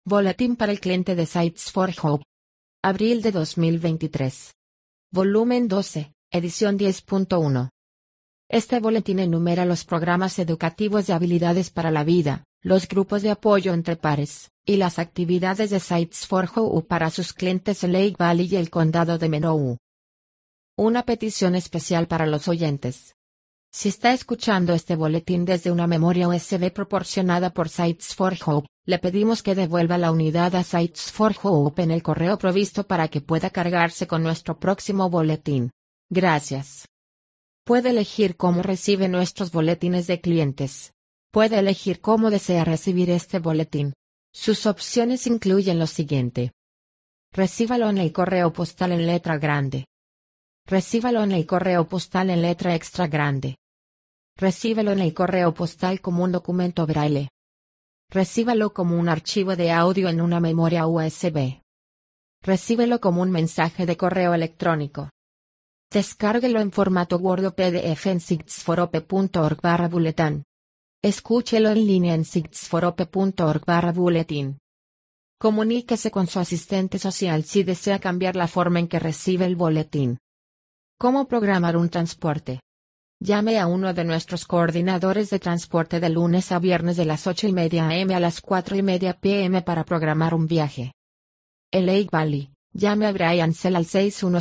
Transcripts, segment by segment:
Boletín para el cliente de Sites for Hope. Abril de 2023. Volumen 12, edición 10.1. Este boletín enumera los programas educativos de habilidades para la vida, los grupos de apoyo entre pares, y las actividades de Sites for Hope para sus clientes en Lake Valley y el condado de Monroe. Una petición especial para los oyentes. Si está escuchando este boletín desde una memoria USB proporcionada por Sites for Hope, le pedimos que devuelva la unidad a Sites for Hope en el correo provisto para que pueda cargarse con nuestro próximo boletín. Gracias. Puede elegir cómo recibe nuestros boletines de clientes. Puede elegir cómo desea recibir este boletín. Sus opciones incluyen lo siguiente. Recíbalo en el correo postal en letra grande. Recíbalo en el correo postal en letra extra grande. Recíbelo en el correo postal como un documento braille. Recíbalo como un archivo de audio en una memoria USB. Recíbelo como un mensaje de correo electrónico. Descárguelo en formato Word o PDF en sitesforope.org/bulletin. Escúchelo en línea en sitesforope.org/bulletin. Comuníquese con su asistente social si desea cambiar la forma en que recibe el boletín. ¿Cómo programar un transporte? Llame a uno de nuestros coordinadores de transporte de lunes a viernes de las 8:30 a.m. a las 4:30 p.m. para programar un viaje. En Lake Valley, llame a Brian Sell al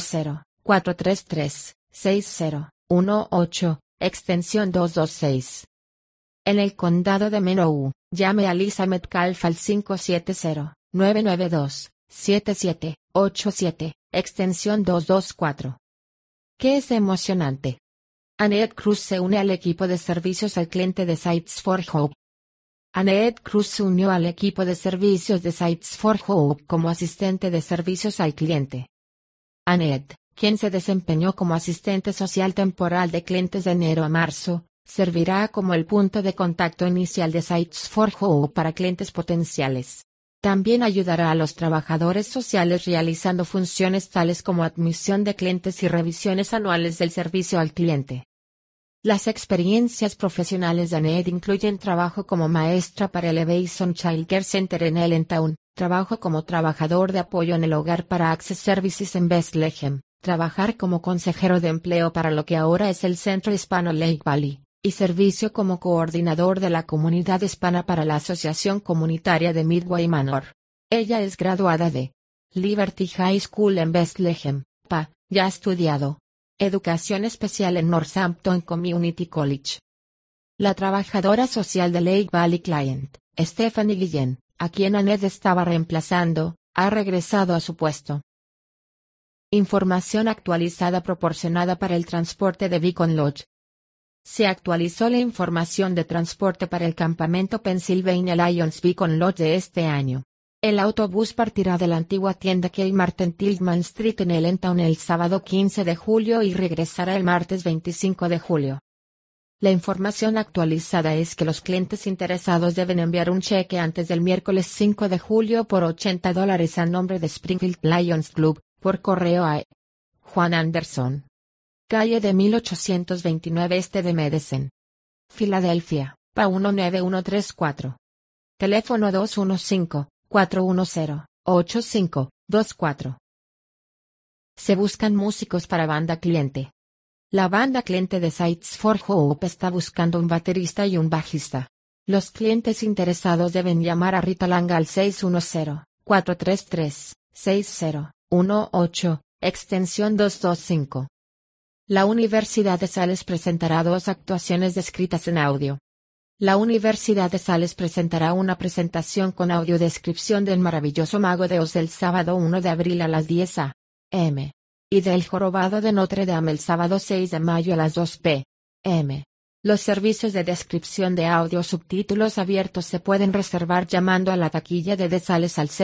610-433-6018, extensión 226. En el condado de Monroe, llame a Lisa Metcalf al 570-992-7787, extensión 224. ¿Qué es emocionante? Annette Cruz se une al equipo de servicios al cliente de Sites for Hope. Annette Cruz se unió al equipo de servicios de Sites for Hope como asistente de servicios al cliente. Annette, quien se desempeñó como asistente social temporal de clientes de enero a marzo, servirá como el punto de contacto inicial de Sites for Hope para clientes potenciales. También ayudará a los trabajadores sociales realizando funciones tales como admisión de clientes y revisiones anuales del servicio al cliente. Las experiencias profesionales de Annette incluyen trabajo como maestra para Elevation Child Care Center en Allentown, trabajo como trabajador de apoyo en el hogar para Access Services en Bethlehem, trabajar como consejero de empleo para lo que ahora es el Centro Hispano Lake Valley, y servicio como coordinador de la comunidad hispana para la Asociación Comunitaria de Midway Manor. Ella es graduada de Liberty High School en Bethlehem, PA, ya ha estudiado educación especial en Northampton Community College. La trabajadora social de Lake Valley Client, Stephanie Guillén, a quien Annette estaba reemplazando, ha regresado a su puesto. Información actualizada proporcionada para el transporte de Beacon Lodge. Se actualizó la información de transporte para el campamento Pennsylvania Lions Beacon Lodge de este año. El autobús partirá de la antigua tienda Kmart en Tillman Street en Allentown el sábado 15 de julio y regresará el martes 25 de julio. La información actualizada es que los clientes interesados deben enviar un cheque antes del miércoles 5 de julio por $80 a nombre de Springfield Lions Club, por correo a Juan Anderson. Calle de 1829 Este de Medicine, Filadelfia, PA 19134. Teléfono 215-410-8524. Se buscan músicos para banda cliente. La banda cliente de Sites for Hope está buscando un baterista y un bajista. Los clientes interesados deben llamar a Rita Langa al 610-433-6018, extensión 225. La Universidad de Sales presentará 2 actuaciones descritas en audio. La Universidad de Sales presentará una presentación con audiodescripción del Maravilloso Mago de Oz el sábado 1 de abril a las 10 a.m. y del Jorobado de Notre Dame el sábado 6 de mayo a las 2 p.m. Los servicios de descripción de audio subtítulos abiertos se pueden reservar llamando a la taquilla de Sales al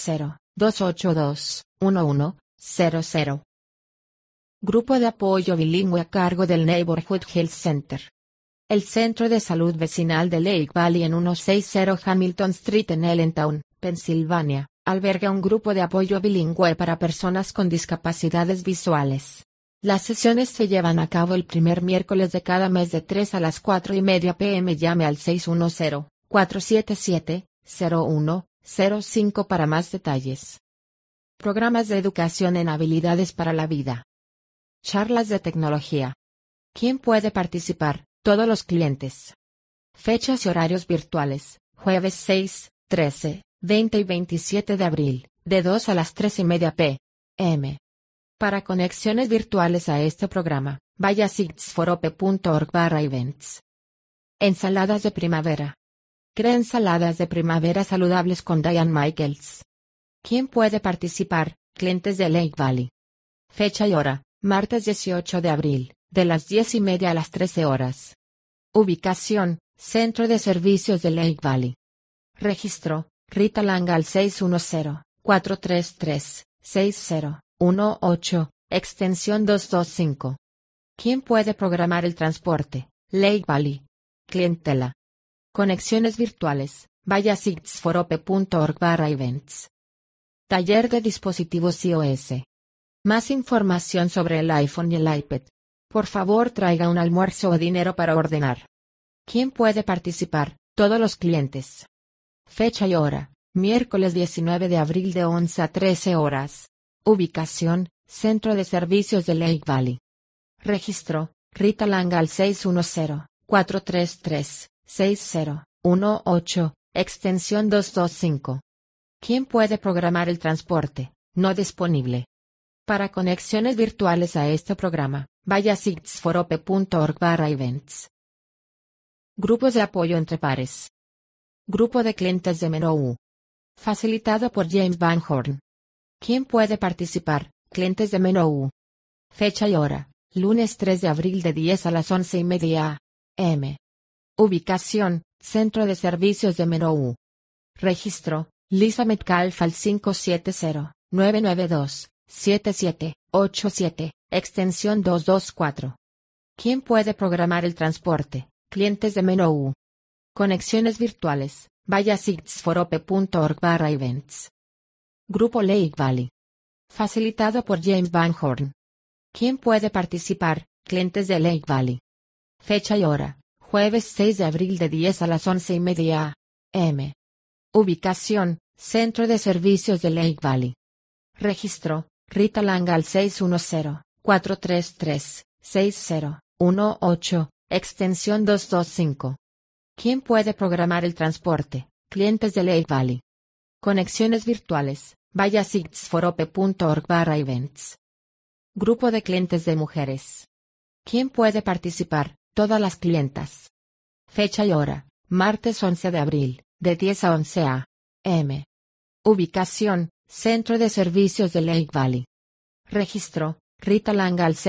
610-282-1100. Grupo de apoyo bilingüe a cargo del Neighborhood Health Center. El Centro de Salud Vecinal de Lake Valley en 160 Hamilton Street en Allentown, Pensilvania, alberga un grupo de apoyo bilingüe para personas con discapacidades visuales. Las sesiones se llevan a cabo el primer miércoles de cada mes de 3 a las 4:30 p.m. Llame al 610-477-01 05 para más detalles. Programas de educación en habilidades para la vida. Charlas de tecnología. ¿Quién puede participar? Todos los clientes. Fechas y horarios virtuales, jueves 6, 13, 20 y 27 de abril, de 2 a las 3:30 p.m. Para conexiones virtuales a este programa, vaya a sigtsforope.org/events. Ensaladas de primavera. Crea ensaladas de primavera saludables con Diane Michaels. ¿Quién puede participar? Clientes de Lake Valley. Fecha y hora, martes 18 de abril, de las 10:30 a las 13 horas. Ubicación, Centro de Servicios de Lake Valley. Registro, Rita Lang al 610-433-6018, extensión 225. ¿Quién puede programar el transporte? Lake Valley. Clientela. Conexiones virtuales, vaya a sigtsforope.org/events. Taller de dispositivos iOS. Más información sobre el iPhone y el iPad. Por favor, traiga un almuerzo o dinero para ordenar. ¿Quién puede participar? Todos los clientes. Fecha y hora, miércoles 19 de abril de 11 a 13 horas. Ubicación, Centro de Servicios de Lake Valley. Registro, Rita Lang al 610-433-6018, extensión 225. ¿Quién puede programar el transporte? No disponible. Para conexiones virtuales a este programa, vaya a sigtsforope.org/events. Grupos de apoyo entre pares. Grupo de clientes de Menou. Facilitado por James Van Horn. ¿Quién puede participar? Clientes de Menou. Fecha y hora, lunes 3 de abril de 10 a las 11:30 am. Ubicación, Centro de Servicios de Menou. Registro, Lisa Metcalf al 570-992-7787, extensión 224. ¿Quién puede programar el transporte? Clientes de Menou. Conexiones virtuales, vaya a sigtsforope.org/events. Grupo Lake Valley. Facilitado por James Van Horn. ¿Quién puede participar? Clientes de Lake Valley. Fecha y hora, jueves 6 de abril de 10 a las 11:30 am. Ubicación, Centro de Servicios de Lake Valley. Registro, Rita Lang al 610-433-6018, extensión 225. ¿Quién puede programar el transporte? Clientes de Lake Valley. Conexiones virtuales, vaya a sigtsforope.org/events. Grupo de clientes de mujeres. ¿Quién puede participar? Todas las clientas. Fecha y hora, martes 11 de abril, de 10 a 11 am. Ubicación, Centro de Servicios de Lake Valley. Registro, Rita Lang al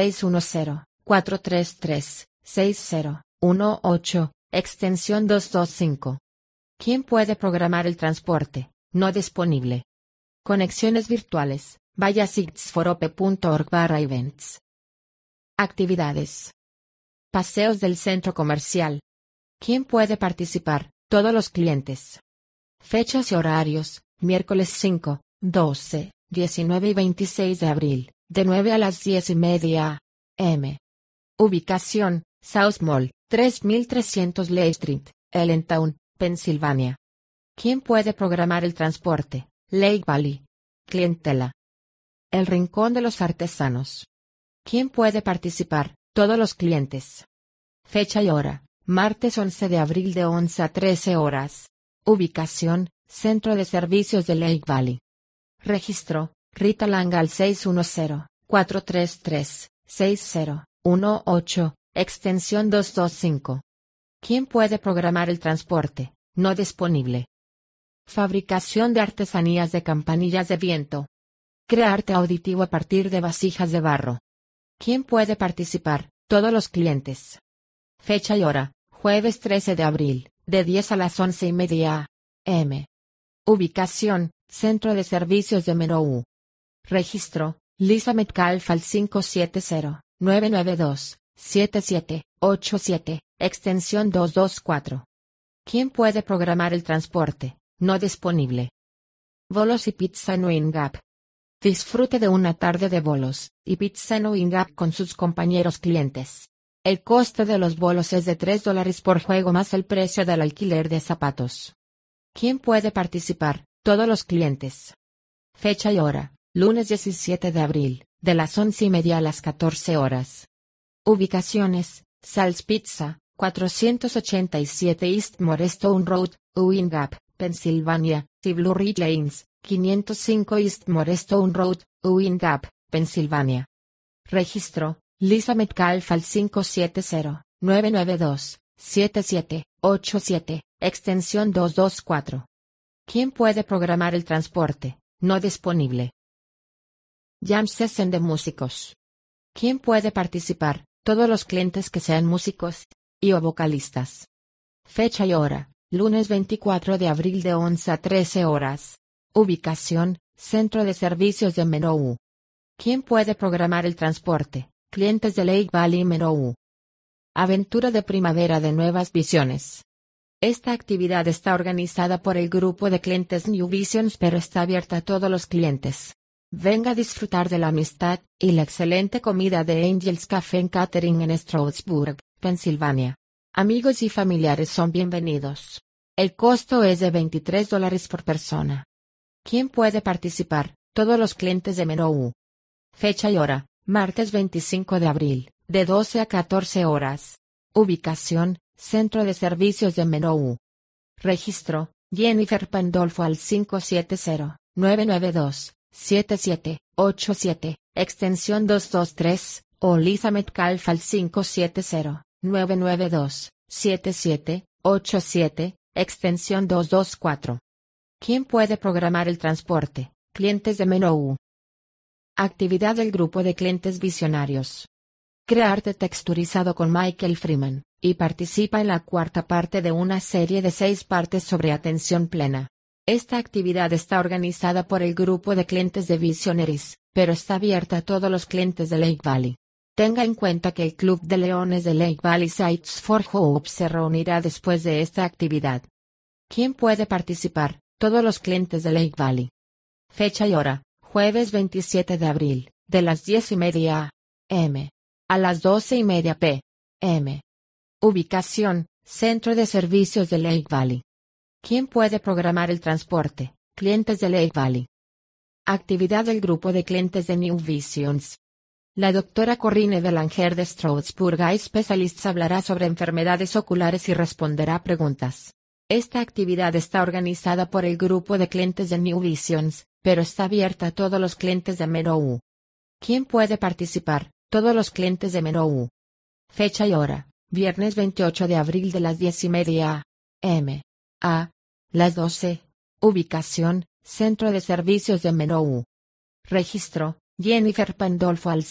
610-433-6018, extensión 225. ¿Quién puede programar el transporte? No disponible. Conexiones virtuales, vaya a sigtsforope.org/events. Actividades. Paseos del centro comercial. ¿Quién puede participar? Todos los clientes. Fechas y horarios, miércoles 5, 12, 19 y 26 de abril, de 9 a las 10:30 am. Ubicación, South Mall, 3300 Lake Street, Allentown, Pensilvania. ¿Quién puede programar el transporte? Lake Valley. Clientela. El Rincón de los Artesanos. ¿Quién puede participar? Todos los clientes. Fecha y hora, martes 11 de abril de 11 a 13 horas. Ubicación, Centro de Servicios de Lake Valley. Registro, Rita Lang al 610-433-6018, extensión 225. ¿Quién puede programar el transporte? No disponible. Fabricación de artesanías de campanillas de viento. Crea arte auditivo a partir de vasijas de barro. ¿Quién puede participar? Todos los clientes. Fecha y hora, jueves 13 de abril, de 10 a las 11:30 am. Ubicación, Centro de Servicios de Menou. Registro, Lisa Metcalf al 570-992-7787, extensión 224. ¿Quién puede programar el transporte? No disponible. Bolos y pizza en Wing Gap. Disfrute de una tarde de bolos y pizza en Wing Gap con sus compañeros clientes. El coste de los bolos es de $3 por juego más el precio del alquiler de zapatos. ¿Quién puede participar? todos los clientes. Fecha y hora, lunes 17 de abril, de las 11:30 a las 14 horas. Ubicaciones, Sal's Pizza, 487 East Morestone Road, Ewing Gap, Pensilvania, y Blue Ridge Lanes, 505 East Morestone Road, Ewing Gap, Pensilvania. Registro, Lisa Metcalf al 570-992-7787, extensión 224. ¿Quién puede programar el transporte? No disponible. Jam Session de músicos. ¿Quién puede participar? Todos los clientes que sean músicos y o vocalistas. Fecha y hora, lunes 24 de abril de 11 a 13 horas. Ubicación, Centro de Servicios de Monroe. ¿Quién puede programar el transporte? Clientes de Lake Valley Monroe. Aventura de primavera de nuevas visiones. Esta actividad está organizada por el grupo de clientes New Visions pero está abierta a todos los clientes. Venga a disfrutar de la amistad y la excelente comida de Angels Café and Catering en Stroudsburg, Pensilvania. Amigos y familiares son bienvenidos. El costo es de $23 por persona. ¿Quién puede participar? Todos los clientes de Monroe. Fecha y hora, martes 25 de abril, de 12 a 14 horas. Ubicación, Centro de Servicios de Monroe. Registro, Jennifer Pandolfo al 570-992-7787, extensión 223, o Lisa Metcalf al 570-992-7787, extensión 224. ¿Quién puede programar el transporte? Clientes de Monroe. Actividad del grupo de clientes visionarios. Crea arte texturizado con Michael Freeman, y participa en la cuarta parte de una serie de 6 partes sobre atención plena. Esta actividad está organizada por el grupo de clientes de Visionaries, pero está abierta a todos los clientes de Lake Valley. Tenga en cuenta que el Club de Leones de Lake Valley Sites for Hope se reunirá después de esta actividad. ¿Quién puede participar? Todos los clientes de Lake Valley. Fecha y hora, jueves 27 de abril, de las 10:30 a.m. a las 12:30 p.m. Ubicación, Centro de Servicios de Lake Valley. ¿Quién puede programar el transporte? Clientes de Lake Valley. Actividad del grupo de clientes de New Visions. La doctora Corinne Belanger de Stroudsburg Eye Specialists hablará sobre enfermedades oculares y responderá preguntas. Esta actividad está organizada por el grupo de clientes de New Visions, pero está abierta a todos los clientes de Monroe. ¿Quién puede participar? Todos los clientes de Monroe. Fecha y hora, viernes 28 de abril de las 10:30 a.m. a las 12. Ubicación, Centro de Servicios de Monroe. Registro, Jennifer Pandolfo al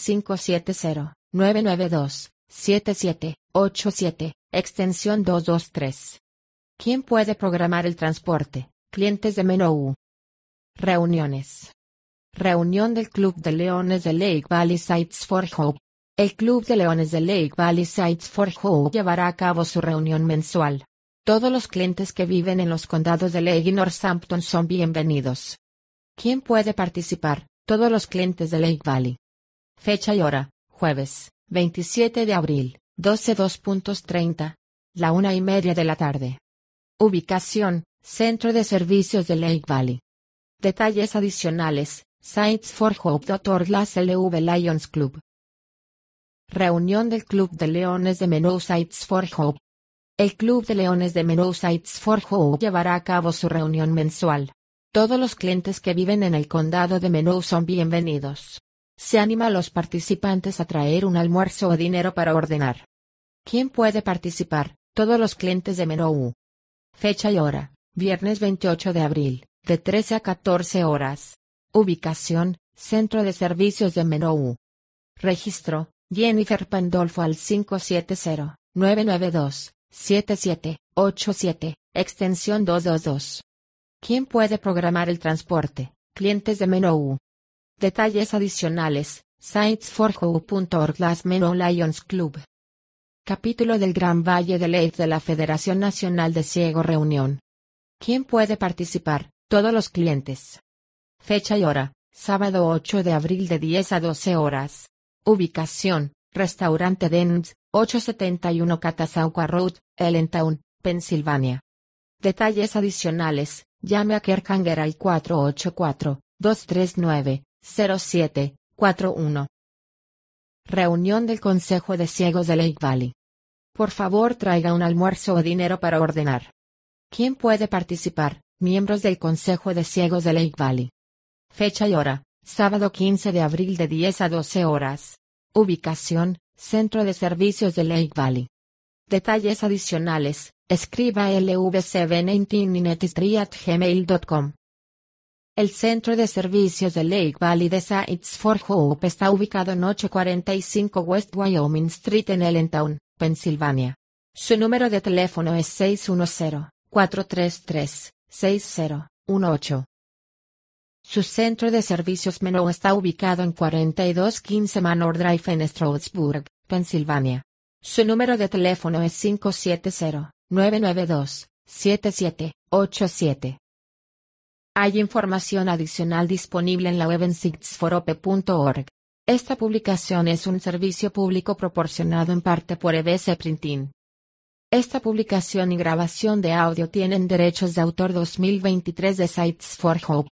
570-992-7787, extensión 223. ¿Quién puede programar el transporte? Clientes de Monroe. Reuniones. Reunión del Club de Leones de Lake Valley Sites for Hope. El Club de Leones de Lake Valley Sites for Hope llevará a cabo su reunión mensual. Todos los clientes que viven en los condados de Lake y Northampton son bienvenidos. ¿Quién puede participar? Todos los clientes de Lake Valley. Fecha y hora, jueves, 27 de abril, 12:30, la 1:30 de la tarde. Ubicación, Centro de Servicios de Lake Valley. Detalles adicionales, Sites4Hope.org. Las LV Lions Club. Reunión del Club de Leones de Monroe Sites for Hope. El Club de Leones de Monroe Sites for Hope llevará a cabo su reunión mensual. Todos los clientes que viven en el condado de Monroe son bienvenidos. Se anima a los participantes a traer un almuerzo o dinero para ordenar. ¿Quién puede participar? Todos los clientes de Monroe. Fecha y hora, viernes 28 de abril, de 13 a 14 horas. Ubicación, Centro de Servicios de Monroe. Registro, Jennifer Pandolfo al 570-992-7787, extensión 222. ¿Quién puede programar el transporte? Clientes de Monroe. Detalles adicionales, Sites4Hope.org. Las Monroe Lions Club. Capítulo del Gran Valle de Lake de la Federación Nacional de Ciego. Reunión. ¿Quién puede participar? Todos los clientes. Fecha y hora, sábado 8 de abril de 10 a 12 horas. Ubicación, Restaurante Dens, 871 Catasauqua Road, Allentown, Pensilvania. Detalles adicionales, Llame a Kerkanger al 484-239-0741. Reunión del Consejo de Ciegos de Lake Valley. Por favor, traiga un almuerzo o dinero para ordenar. ¿Quién puede participar? Miembros del Consejo de Ciegos de Lake Valley. Fecha y hora: sábado 15 de abril de 10 a 12 horas. Ubicación: Centro de Servicios de Lake Valley. Detalles adicionales: escriba lvcb19inet@gmail.com. El Centro de Servicios de Lake Valley de Sites for Hope está ubicado en 845 West Wyoming Street en Allentown, Pensilvania. Su número de teléfono es 610-433-6018. Su centro de servicios menú está ubicado en 4215 Manor Drive en Stroudsburg, Pensilvania. Su número de teléfono es 570-992-7787. Hay información adicional disponible en la web en sitesforope.org. Esta publicación es un servicio público proporcionado en parte por EBC Printing. Esta publicación y grabación de audio tienen derechos de autor 2023 de Sites for Hope.